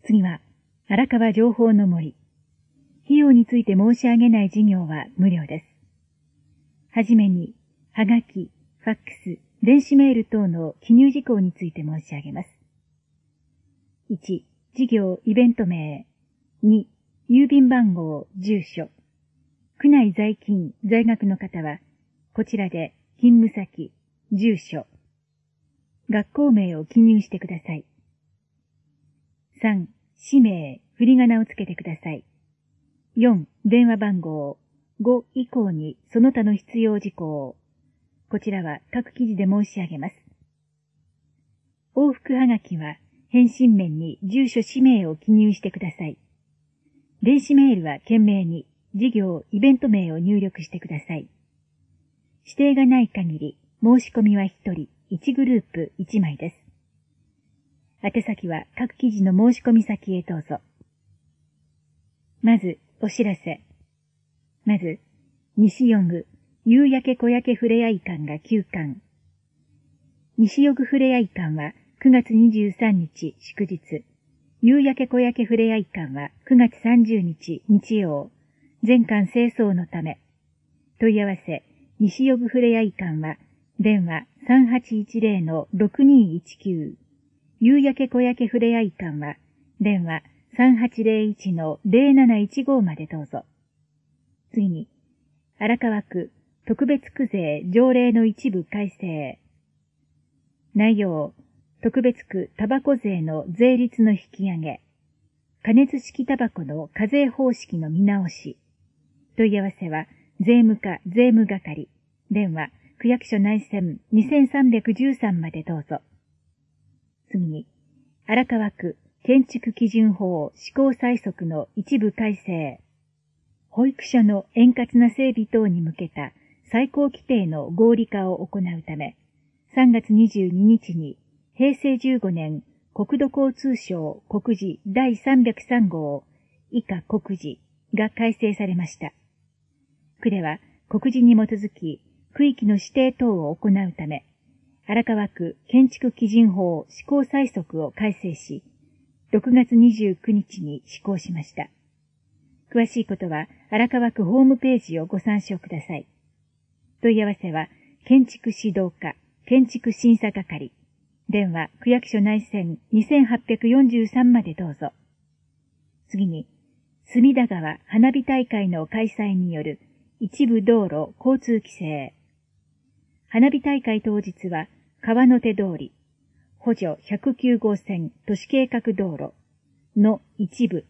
次は、荒川情報の森。費用について申し上げない事業は無料です。はじめに、はがき、ファックス、電子メール等の記入事項について申し上げます。1、事業、イベント名。2、郵便番号、住所。区内在勤、在学の方は、こちらで勤務先、住所、学校名を記入してください。3、氏名、振り仮名をつけてください。4、電話番号。5以降にその他の必要事項。こちらは各記事で申し上げます。往復はがきは返信面に住所氏名を記入してください。電子メールは件名に事業、イベント名を入力してください。指定がない限り申し込みは1人、1グループ1枚です。宛先は各記事の申し込み先へどうぞ。まず、お知らせ。まず、西予具、夕焼け小焼けふれあい館が9館。西予具ふれあい館は9月23日祝日。夕焼け小焼けふれあい館は9月30日日曜。全館清掃のため。問い合わせ、西予具ふれあい館は、電話 3810-6219。夕焼け小焼けふれあい館は、電話 3801-0715 までどうぞ。次に、荒川区特別区税条例の一部改正。内容、特別区タバコ税の税率の引き上げ。加熱式タバコの課税方式の見直し。問い合わせは、税務課税務係。電話、区役所内線2313までどうぞ。次に、荒川区建築基準法施行細則の一部改正。保育所の円滑な整備等に向けた最高規定の合理化を行うため、3月22日に平成15年国土交通省告示第303号以下告示が改正されました。区では告示に基づき区域の指定等を行うため、荒川区建築基準法施行細則を改正し、6月29日に施行しました。詳しいことは荒川区ホームページをご参照ください。問い合わせは建築指導課建築審査係。電話区役所内線2843までどうぞ。次に、隅田川花火大会の開催による一部道路交通規制。花火大会当日は川の手通り、補助109号線都市計画道路の一部、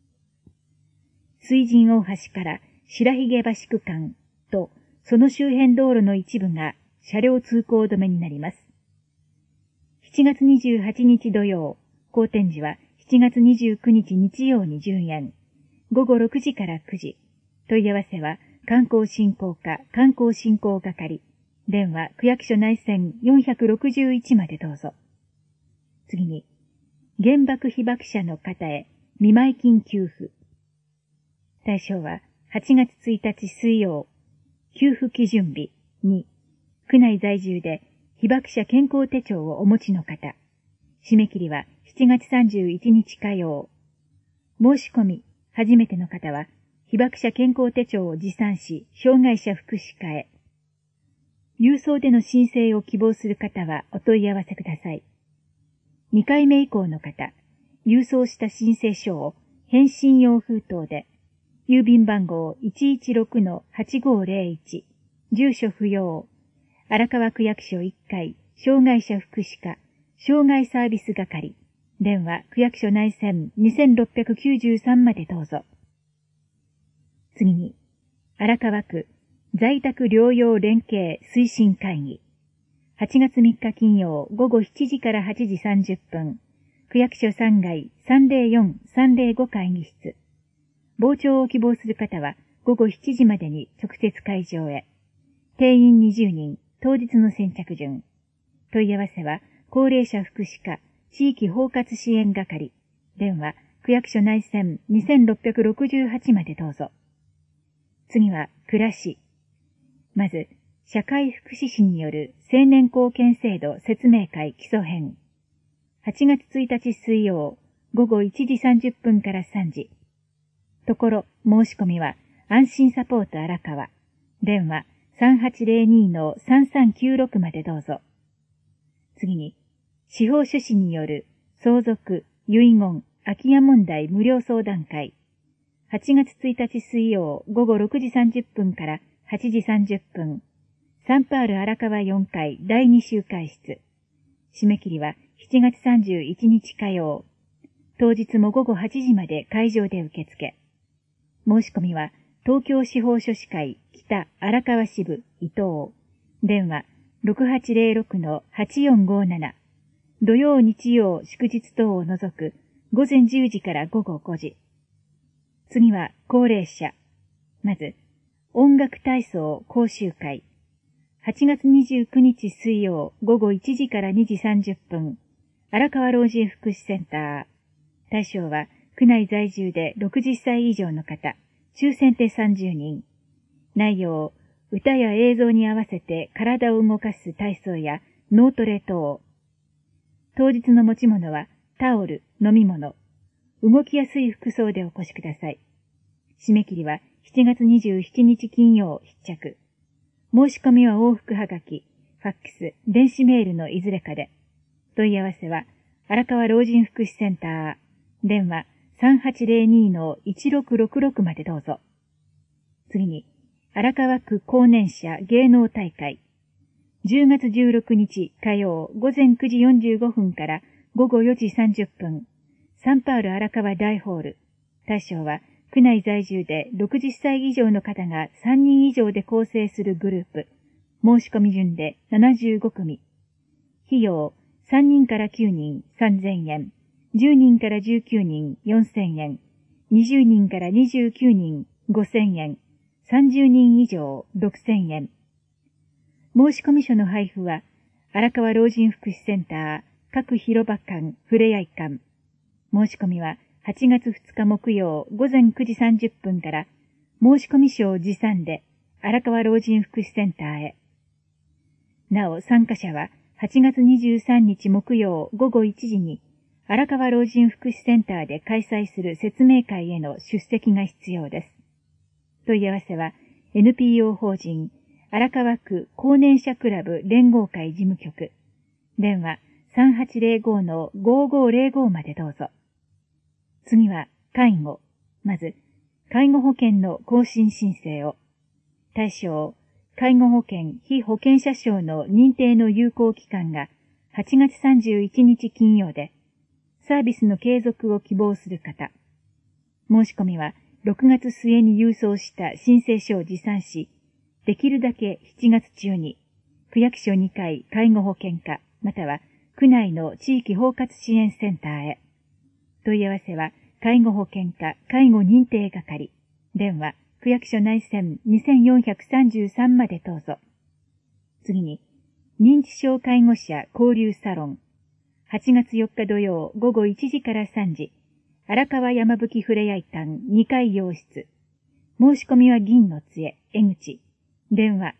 水神大橋から白髭橋区間とその周辺道路の一部が車両通行止めになります。7月28日土曜、公展時は7月29日日曜に順延、午後6時から9時、問い合わせは観光振興課観光振興係、電話区役所内線461までどうぞ。次に、原爆被爆者の方へ見舞金給付。対象は8月1日水曜、給付基準日に、区内在住で被爆者健康手帳をお持ちの方。締め切りは7月31日火曜。申し込み、初めての方は、被爆者健康手帳を持参し、障害者福祉課へ。郵送での申請を希望する方はお問い合わせください。2回目以降の方、郵送した申請書を返信用封筒で、郵便番号 116-8501、住所不要、荒川区役所1階、障害者福祉課、障害サービス係、電話区役所内線2693までどうぞ。次に、荒川区在宅療養連携推進会議。8月3日金曜午後7時から8時30分、区役所3階304-305会議室。傍聴を希望する方は午後7時までに直接会場へ。定員20人、当日の先着順。問い合わせは高齢者福祉課地域包括支援係。電話区役所内線2668までどうぞ。次は暮らし。まず、社会福祉士による青年貢献制度説明会基礎編。8月1日水曜午後1時30分から3時。ところ、申し込みは、安心サポート荒川。電話 3802-3396 までどうぞ。次に、司法書士による相続、遺言、空き家問題無料相談会。8月1日水曜午後6時30分から8時30分。サンパール荒川4階第2集会室。締め切りは7月31日火曜。当日も午後8時まで会場で受付。申し込みは東京司法書士会北荒川支部伊藤。電話 6806-8457。土曜日曜祝日等を除く午前10時から午後5時。次は高齢者。まず、音楽体操講習会。8月29日水曜午後1時から2時30分。荒川老人福祉センター。対象は、区内在住で60歳以上の方。抽選で30人。内容、歌や映像に合わせて体を動かす体操や脳トレ等。当日の持ち物は、タオル、飲み物。動きやすい服装でお越しください。締め切りは7月27日金曜必着。申し込みは往復はがき、ファックス、電子メールのいずれかで。問い合わせは、荒川老人福祉センター、電話 3802-1666 までどうぞ。次に、荒川区高年者芸能大会。10月16日火曜午前9時45分から午後4時30分。サンパール荒川大ホール。対象は、区内在住で60歳以上の方が3人以上で構成するグループ。申し込み順で75組。費用、3人から9人3000円。10人から19人4000円。20人から29人5000円。30人以上6000円。申し込み書の配布は、荒川老人福祉センター、各広場館、ふれあい館。申し込みは8月2日木曜午前9時30分から申し込み書を持参で荒川老人福祉センターへ。なお参加者は8月23日木曜午後1時に荒川老人福祉センターで開催する説明会への出席が必要です。問い合わせは NPO 法人荒川区高年者クラブ連合会事務局。電話 3805-5505 までどうぞ。次は、介護。まず、介護保険の更新申請を。対象、介護保険被保険者証の認定の有効期間が8月31日金曜で、サービスの継続を希望する方。申し込みは6月末に郵送した申請書を持参し、できるだけ7月中に、区役所2階介護保険課、または区内の地域包括支援センターへ。問い合わせは、介護保険課介護認定係。電話、区役所内線2433までどうぞ。次に、認知症介護者交流サロン。8月4日土曜午後1時から3時。荒川山吹ふれあい館2階洋室。申し込みは銀の杖、江口。電話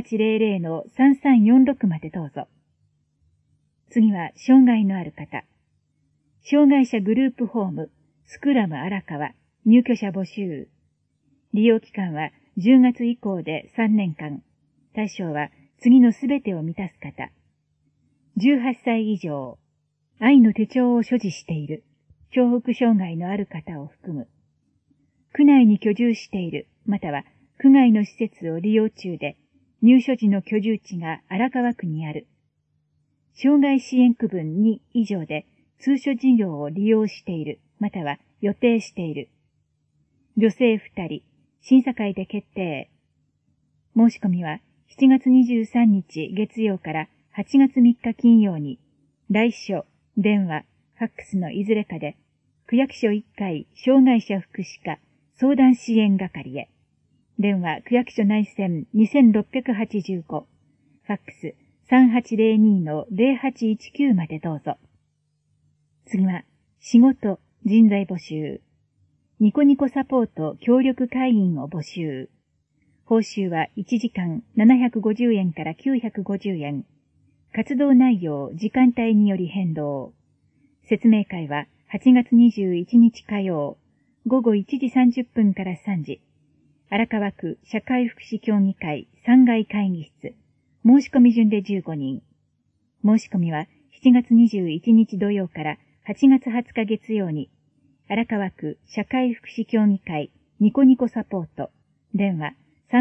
3800-3346 までどうぞ。次は、障害のある方。障害者グループホーム、スクラム荒川、入居者募集。利用期間は10月以降で3年間。対象は次のすべてを満たす方。18歳以上。愛の手帳を所持している。重複障害のある方を含む。区内に居住している、または区外の施設を利用中で、入所時の居住地が荒川区にある。障害支援区分2以上で、通所事業を利用している、または予定している。女性2人、審査会で決定。申し込みは7月23日月曜から8月3日金曜に、来所、電話、ファックスのいずれかで、区役所1階障害者福祉課相談支援係へ。電話区役所内線2685、ファックス 3802-0819 までどうぞ。次は、仕事、人材募集。ニコニコサポート協力会員を募集。報酬は1時間750円から950円。活動内容、時間帯により変動。説明会は 8月21日火曜、午後1時30分から3時、荒川区社会福祉協議会3階会議室、申し込み順で15人。申し込みは7月21日土曜から8月20日月曜に、荒川区社会福祉協議会ニコニコサポート、電話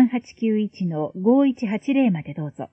3891-5180 までどうぞ。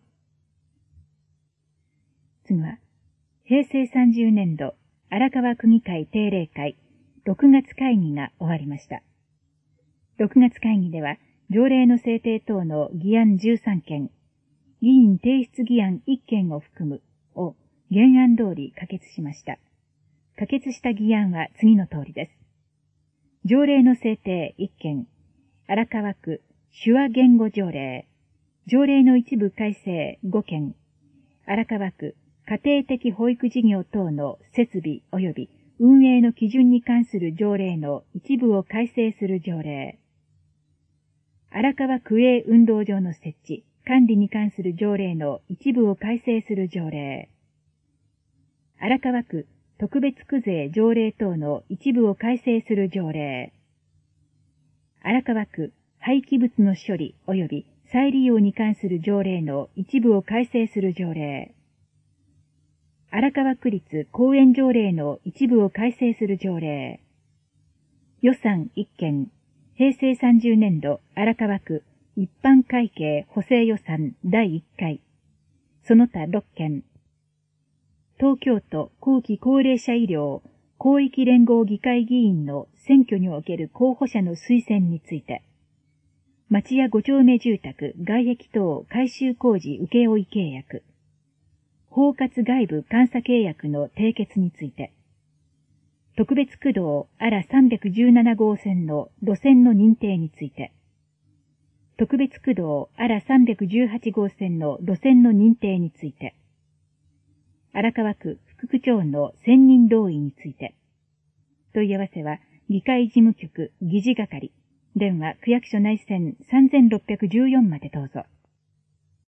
次は、平成30年度荒川区議会定例会6月会議が終わりました。6月会議では、条例の制定等の議案13件、議員提出議案1件を含むを原案通り可決しました。可決した議案は次の通りです。条例の制定1件、荒川区手話言語条例、条例の一部改正5件、荒川区家庭的保育事業等の設備及び運営の基準に関する条例の一部を改正する条例、荒川区営運動場の設置、管理に関する条例の一部を改正する条例、荒川区特別区税条例等の一部を改正する条例、荒川区廃棄物の処理及び再利用に関する条例の一部を改正する条例、荒川区立公園条例の一部を改正する条例、予算1件、平成30年度荒川区一般会計補正予算第1回、その他6件、東京都後期高齢者医療広域連合議会議員の選挙における候補者の推薦について、町屋5丁目住宅外壁等改修工事請負契約、包括外部監査契約の締結について、特別区道あら317号線の路線の認定について、特別区道あら318号線の路線の認定について、荒川区副区長の選任同意について、問い合わせは議会事務局議事係、電話区役所内線3614までどうぞ。